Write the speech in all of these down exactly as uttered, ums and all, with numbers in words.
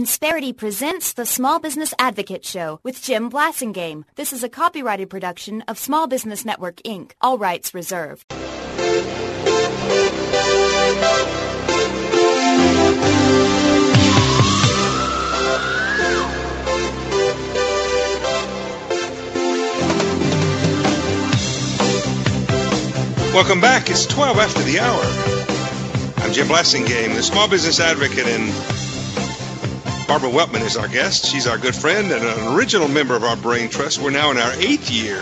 Insperity presents the Small Business Advocate Show with Jim Blasingame. This is a copyrighted production of Small Business Network, Incorporated. All rights reserved. Welcome back. It's twelve after the hour. I'm Jim Blasingame, the Small Business Advocate, and Barbara Weltman is our guest. She's our good friend and an original member of our Brain Trust. We're now in our eighth year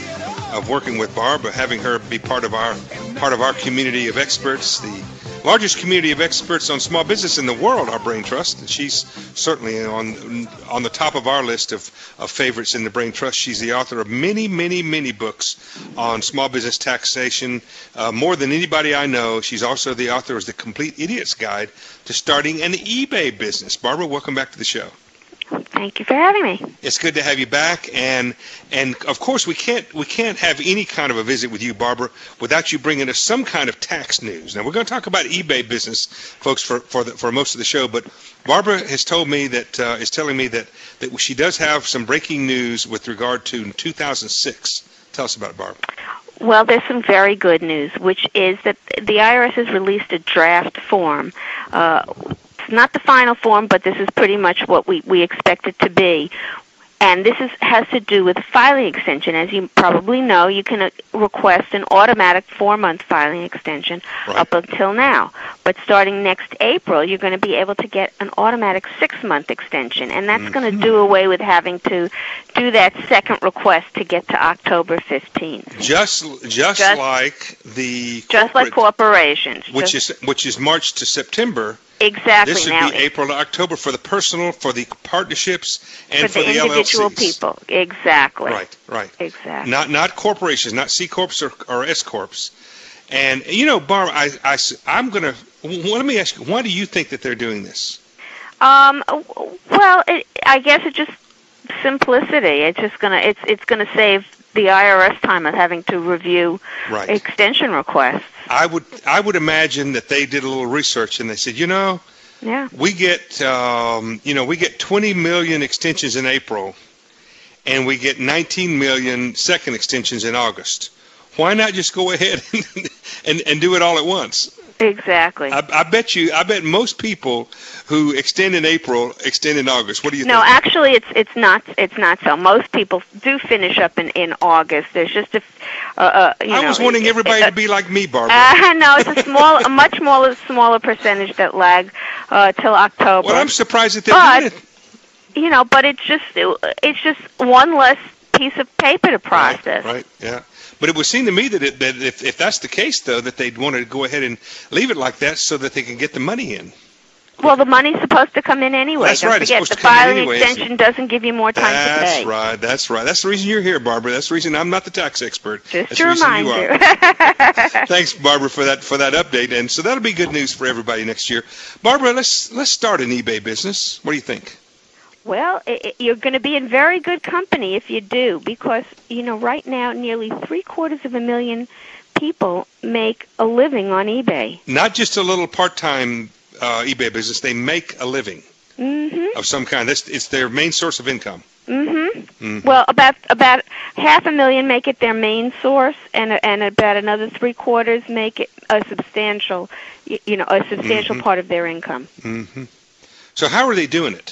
of working with Barbara, having her be part of our part of our community of experts, the largest community of experts on small business in the world, our Brain Trust. And she's certainly on on the top of our list of, of favorites in the Brain Trust. She's the author of many, many, many books on small business taxation, uh, more than anybody I know. She's also the author of The Complete Idiot's Guide to Starting an eBay Business. Barbara, welcome back to the show. Thank you for having me. It's good to have you back, and and of course we can't we can't have any kind of a visit with you, Barbara, without you bringing us some kind of tax news. Now we're going to talk about eBay business, folks, for for the, for most of the show. But Barbara has told me that uh, is telling me that that she does have some breaking news with regard to two thousand six. Tell us about it, Barbara. Well, there's some very good news, which is that the I R S has released a draft form. Uh, Not the final form, but this is pretty much what we, we expect it to be. And this is, has to do with filing extension. As you probably know, you can uh, request an automatic four-month filing extension right. up until now. But starting next April, you're going to be able to get an automatic six-month extension. And that's mm-hmm. going to do away with having to do that second request to get to October fifteenth. Just just, just like the Just like corporations. Which just, is which is March to September. Exactly. This would now, be April to October for the personal, for the partnerships, and for, for the, the individual L L Cs. people. Exactly. Right, right. Exactly. Not not corporations, not C corps or, or S corps. And you know, Barbara, I, I I'm gonna. Well, let me ask you, why do you think that they're doing this? Um. Well, it, I guess it's just simplicity. It's just gonna. It's it's gonna save the I R S time of having to review right. extension requests. I would I would imagine that they did a little research and they said, you know, yeah. we get um, you know we get twenty million extensions in April, and we get nineteen million second extensions in August. Why not just go ahead and and, and do it all at once? Exactly. I, I bet you. I bet most people who extend in April extend in August. What do you no, think? No, actually, it's it's not it's not so. Most people do finish up in, in August. There's just a. Uh, uh, you I know, was wanting everybody uh, to be like me, Barbara. Uh, no, it's a small, a much smaller smaller percentage that lag uh, till October. Well, I'm surprised that they're but, doing it. You know, but it's just it's just one less piece of paper to process. Right. right yeah. But it would seem to me that, it, that if, if that's the case, though, that they'd want to go ahead and leave it like that so that they can get the money in. Well, the money's supposed to come in anyway. That's Don't right. forget, It's supposed the to come in filing anyway. extension doesn't give you more time that's to pay. That's right. That's right. That's the reason you're here, Barbara. That's the reason I'm not the tax expert. Just that's to the reason remind you. you. Are. Thanks, Barbara, for that for that update. And so that'll be good news for everybody next year. Barbara, let's let's start an eBay business. What do you think? Well, it, it, you're going to be in very good company if you do, because, you know, right now nearly three-quarters of a million people make a living on eBay. Not just a little part-time uh, eBay business. They make a living mm-hmm. of some kind. That's, it's their main source of income. Mm-hmm. mm-hmm. Well, about about half a million make it their main source, and and about another three-quarters make it a substantial, you know, a substantial mm-hmm. part of their income. Mm-hmm. So how are they doing it?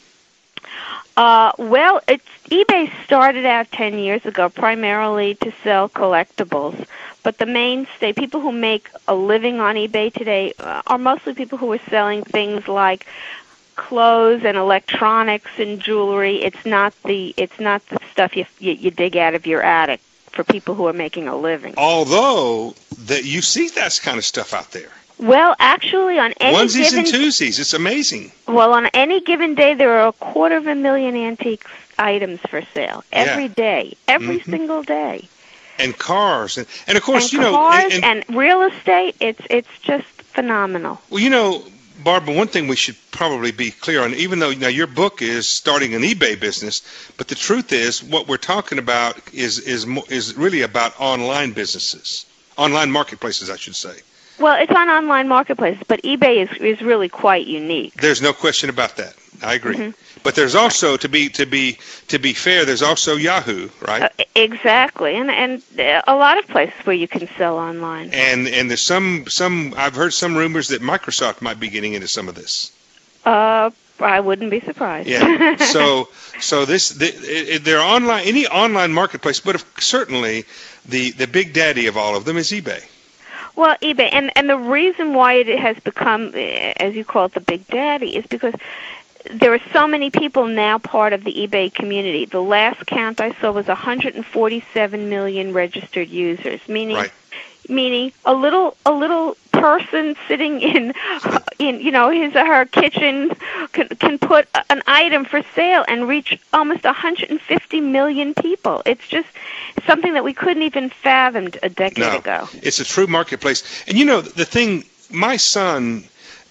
Uh, well, it's, eBay started out ten years ago primarily to sell collectibles, but the mainstay, people who make a living on eBay today uh, are mostly people who are selling things like clothes and electronics and jewelry. It's not the it's not the stuff you you, you dig out of your attic for people who are making a living. Although that you see that kind of stuff out there. Well, actually, on any onesies given and twosies, it's amazing. Well, on any given day, there are a quarter of a million antique items for sale every yeah. day, every mm-hmm. single day. And cars, and, and of course, and you know, cars and, and, and real estate. It's it's just phenomenal. Well, you know, Barbara, one thing we should probably be clear on, even though now your book is starting an eBay business, but the truth is, what we're talking about is is is really about online businesses, online marketplaces, I should say. Well, it's on online marketplaces, but eBay is is really quite unique. There's no question about that. I agree. Mm-hmm. But there's also, to be to be to be fair, there's also Yahoo, right? Uh, exactly, and and a lot of places where you can sell online. And and there's some some I've heard some rumors that Microsoft might be getting into some of this. Uh, I wouldn't be surprised. Yeah. So so this the, it, they're online any online marketplace, but if, certainly the the big daddy of all of them is eBay. Well, eBay, and and the reason why it has become, as you call it, the big daddy, is because there are so many people now part of the eBay community. The last count I saw was one hundred forty-seven million registered users, meaning Right. meaning a little a little person sitting in in you know his or her kitchen can can put an item for sale and reach almost one hundred fifty million people. It's just something that we couldn't even fathom a decade No, ago. it's a true marketplace. And you know the thing, my son,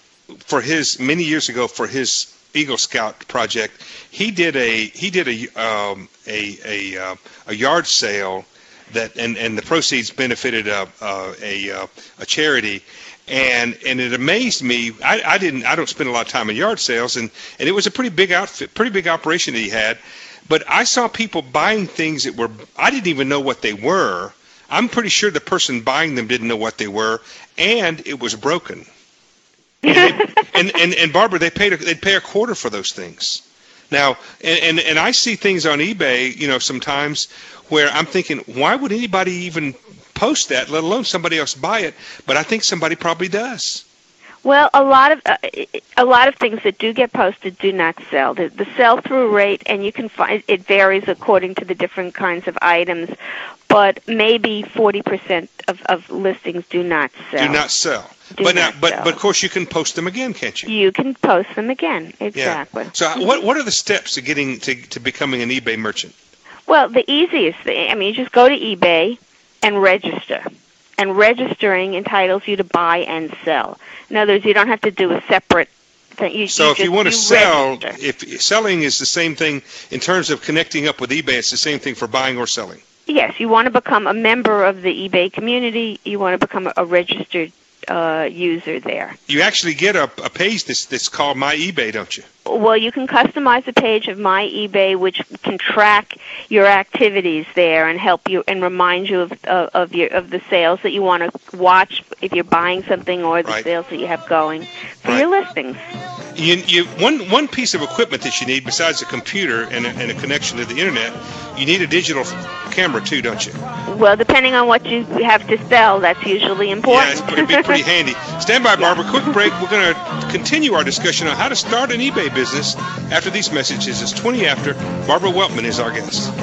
for his many years ago for his Eagle Scout project, he did a he did a um, a a, uh, a yard sale that and, and the proceeds benefited a a, a, a charity, and and it amazed me. I, I didn't I don't spend a lot of time in yard sales, and, and it was a pretty big outfit, pretty big operation that he had. But I saw people buying things that were I didn't even know what they were. I'm pretty sure the person buying them didn't know what they were, and it was broken. and, they, and, and and Barbara, they paid a, they'd pay a quarter for those things. Now, and, and and I see things on eBay, you know, sometimes where I'm thinking, why would anybody even post that, let alone somebody else buy it? But I think somebody probably does. Well, a lot of uh, a lot of things that do get posted do not sell. The, the sell-through rate, and you can find it varies according to the different kinds of items, but maybe forty percent of, of listings do not sell. Do not sell. Do but not now, but sell. but of course you can post them again, can't you? You can post them again. Exactly. Yeah. So what what are the steps to getting to to becoming an eBay merchant? Well, the easiest thing, I mean, you just go to eBay and register. And registering entitles you to buy and sell. In other words, you don't have to do a separate thing. You, so you if just, you want to you sell, register. if selling is the same thing in terms of connecting up with eBay, it's the same thing for buying or selling. Yes, you want to become a member of the eBay community. You want to become a, a registered uh, user there. You actually get a, a page that's, that's called My eBay, don't you? Well, you can customize a page of My eBay, which can track your activities there and help you and remind you of of, of your of the sales that you want to watch if you're buying something, or the Right. sales that you have going for Right. your listings. You, you, one, one piece of equipment that you need besides a computer and a, and a connection to the internet, you need a digital camera too, don't you? Well, depending on what you have to sell, that's usually important. Yeah, it's, it'd be pretty handy. Stand by, Barbara. Quick break. We're going to continue our discussion on how to start an eBay business after these messages. It's twenty after. Barbara Weltman is our guest.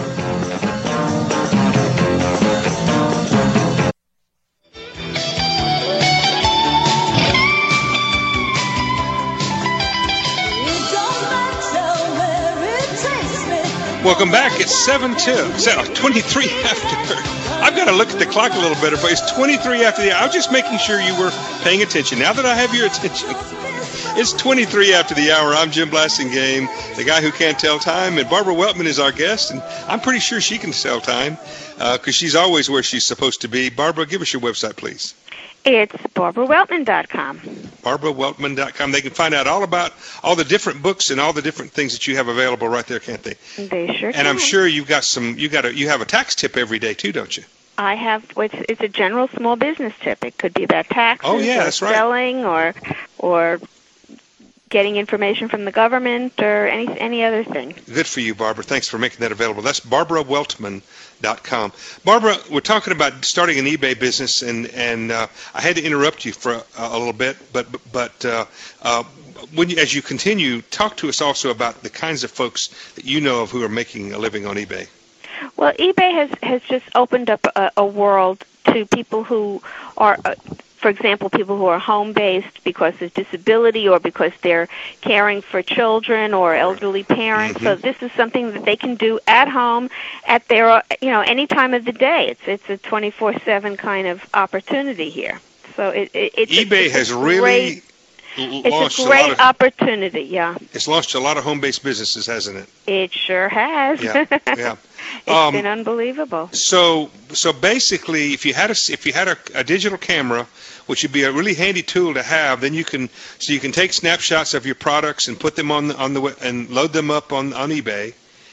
Welcome back. It's seven two, twenty-three after. I've got to look at the clock a little better, but it's twenty-three after the hour. I was just making sure you were paying attention. Now that I have your attention, it's twenty-three after the hour. I'm Jim Blasingame, the guy who can't tell time, and Barbara Weltman is our guest, and I'm pretty sure she can tell time because uh, she's always where she's supposed to be. Barbara, give us your website, please. It's Barbara Weltman dot com. Barbara Weltman dot com. They can find out all about all the different books and all the different things that you have available right there, can't they? They sure can. And I'm sure you've got some. You got a. You have a tax tip every day too, don't you? I have. It's, it's a general small business tip. It could be about taxes, Oh, yeah, or that's right. selling, or or getting information from the government, or any any other thing. Good for you, Barbara. Thanks for making that available. That's Barbara Weltman dot com. Barbara, we're talking about starting an eBay business, and and uh, I had to interrupt you for a, a little bit, but but uh, uh, when you, as you continue, talk to us also about the kinds of folks that you know of who are making a living on eBay. Well, eBay has has just opened up a, a world to people who are. Uh, For example, people who are home-based because of disability or because they're caring for children or elderly parents. Mm-hmm. So this is something that they can do at home at their, you know, any time of the day. It's it's a twenty-four seven kind of opportunity here. So it, it it's eBay a, it's has a really great, launched it's a great a lot of, opportunity. Yeah, it's launched a lot of home-based businesses, hasn't it? it sure has. Yeah, yeah. It's Um, been unbelievable. So, so basically, if you had a if you had a, a digital camera, which would be a really handy tool to have, then you can so you can take snapshots of your products and put them on the, on the and load them up on on eBay.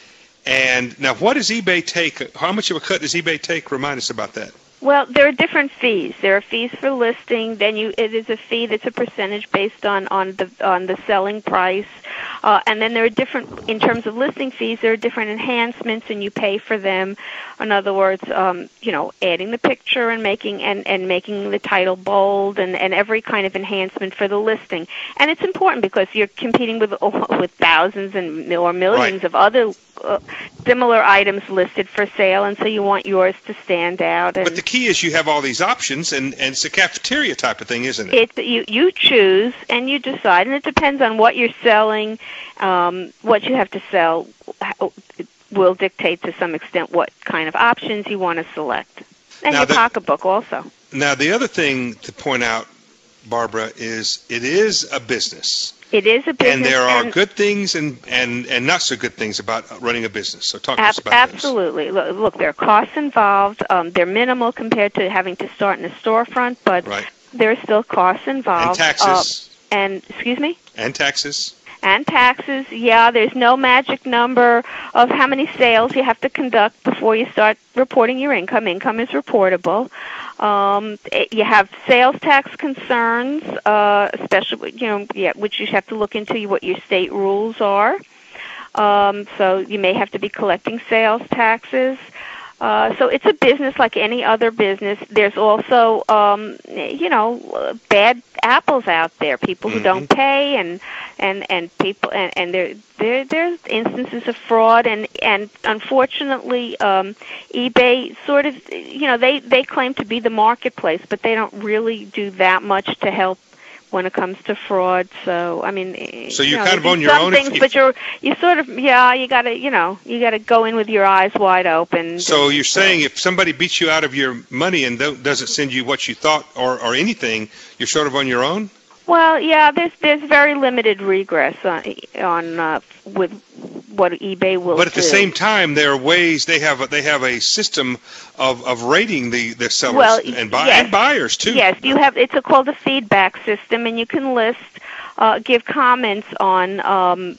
And now, what does eBay take? How much of a cut does eBay take? Remind us about that. Well, there are different fees. There are fees for listing. Then you, it is a fee that's a percentage based on, on the on the selling price. Uh, and then there are different, in terms of listing fees, there are different enhancements, and you pay for them. In other words, um, you know, adding the picture and making and, and making the title bold, and, and every kind of enhancement for the listing. And it's important because you're competing with with thousands and or millions Right. of other uh, similar items listed for sale, and so you want yours to stand out. And But the key is you have all these options, and, and it's a cafeteria type of thing, isn't it? It's, you you choose and you decide, and it depends on what you're selling, um, what you have to sell. Will dictate to some extent what kind of options you want to select, and Now your the- pocketbook also. Now, the other thing to point out, Barbara, is it is a business. It is a business, And there are and good things and, and, and not so good things about running a business. So talk to ab- us about absolutely. Look, look, there are costs involved. Um, they're minimal compared to having to start in a storefront, but those. Right. there are still costs involved. And taxes. Uh, and excuse me. And taxes. And taxes, yeah, there's no magic number of how many sales you have to conduct before you start reporting your income. Income is reportable. Um, it, you have sales tax concerns, uh, especially, you know, yeah, which you have to look into what your state rules are. Um, so you may have to be collecting sales taxes. Uh, so it's a business like any other business. There's also, um, you know, bad apples out there. People who Mhm. don't pay, and and and people, and, and there there there's instances of fraud, and and unfortunately, um, eBay sort of, you know, they they claim to be the marketplace, but they don't really do that much to help when it comes to fraud. So I mean, So you're you know, kind of they do on your some own if- things, if- but you're you sort of yeah, you got to you know you got to go in with your eyes wide open. So you're saying if somebody beats you out of your money and don't, doesn't send you what you thought or, or anything, you're sort of on your own? Well, yeah, there's there's very limited regress on on uh, with what eBay will But at the do. same time, there are ways they have a, they have a system of, of rating the, the sellers Well, and, buy, yes. and buyers too. Yes, you have. It's a, called a feedback system, and you can list, uh, give comments on um,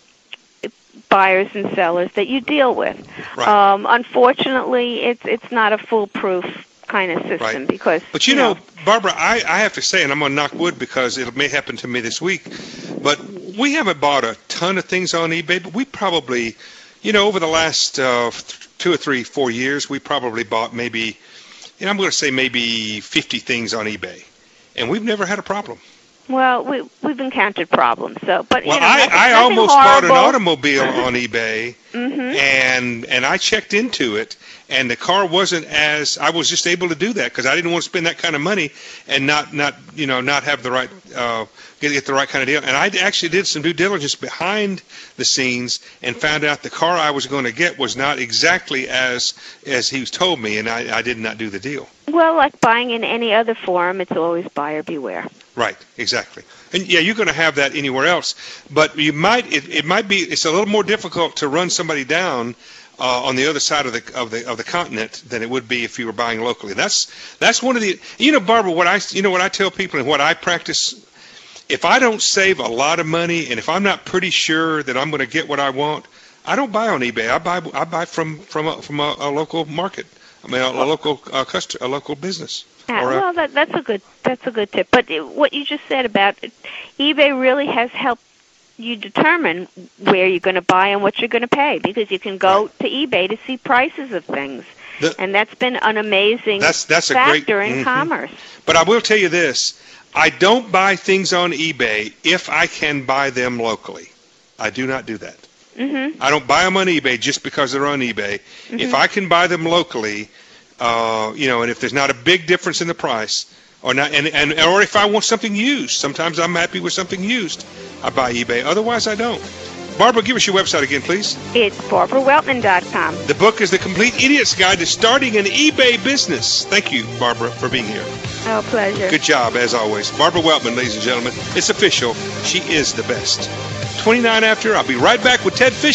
buyers and sellers that you deal with. Right. Um, unfortunately, it's it's not a foolproof kind of system Right. because. But you know, Barbara, I, I have to say, and I'm going to knock wood because it may happen to me this week, but we haven't bought a ton of things on eBay, but we probably, you know, over the last uh, two or three, four years, we probably bought maybe, you know, I'm going to say maybe fifty things on eBay, and we've never had a problem. Well, we we've encountered problems. So, but Well, you know, I, nothing, I nothing almost bought an horrible. automobile on eBay, Mhm. and and I checked into it, and the car wasn't as I was just able to do that because I didn't want to spend that kind of money and not not you know not have the right uh, get get the right kind of deal. And I actually did some due diligence behind the scenes and found out the car I was going to get was not exactly as as he told me, and I, I did not do the deal. Well, like buying in any other forum, it's always buyer beware. Right, exactly. And yeah, you're going to have that anywhere else, but you might it, it might be it's a little more difficult to run somebody down uh, on the other side of the of the of the continent than it would be if you were buying locally. That's that's one of the you know, Barbara, what I you know what I tell people and what I practice. If I don't save a lot of money and if I'm not pretty sure that I'm going to get what I want, I don't buy on eBay. I buy I buy from from a, from a, a local market. I mean, a, a local uh, cust- a local business. Yeah, Or a- well, that, that's a good that's a good tip. But it, what you just said about it, eBay really has helped you determine where you're going to buy and what you're going to pay because you can go Right. to eBay to see prices of things, The- and that's been an amazing That's- that's a great- factor in mhm. commerce. But I will tell you this, I don't buy things on eBay if I can buy them locally. I do not do that. Mm-hmm. I don't buy them on eBay just because they're on eBay. Mm-hmm. If I can buy them locally, uh, you know, and if there's not a big difference in the price, or not, and, and or if I want something used, sometimes I'm happy with something used, I buy eBay. Otherwise, I don't. Barbara, give us your website again, please. It's Barbara Weltman dot com. The book is The Complete Idiot's Guide to Starting an eBay Business. Thank you, Barbara, for being here. Oh, pleasure. Good job, as always. Barbara Weltman, ladies and gentlemen. It's official. She is the best. twenty-nine after. I'll be right back with Ted Fishman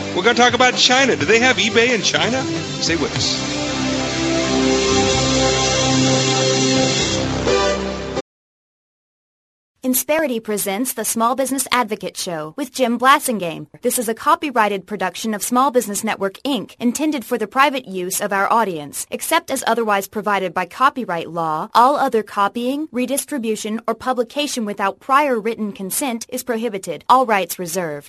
We're going to talk about China. Do they have eBay in China? Stay with us. Insperity presents the Small Business Advocate Show with Jim Blasingame. This is a copyrighted production of Small Business Network, Incorporated, intended for the private use of our audience. Except as otherwise provided by copyright law, all other copying, redistribution, or publication without prior written consent is prohibited. All rights reserved.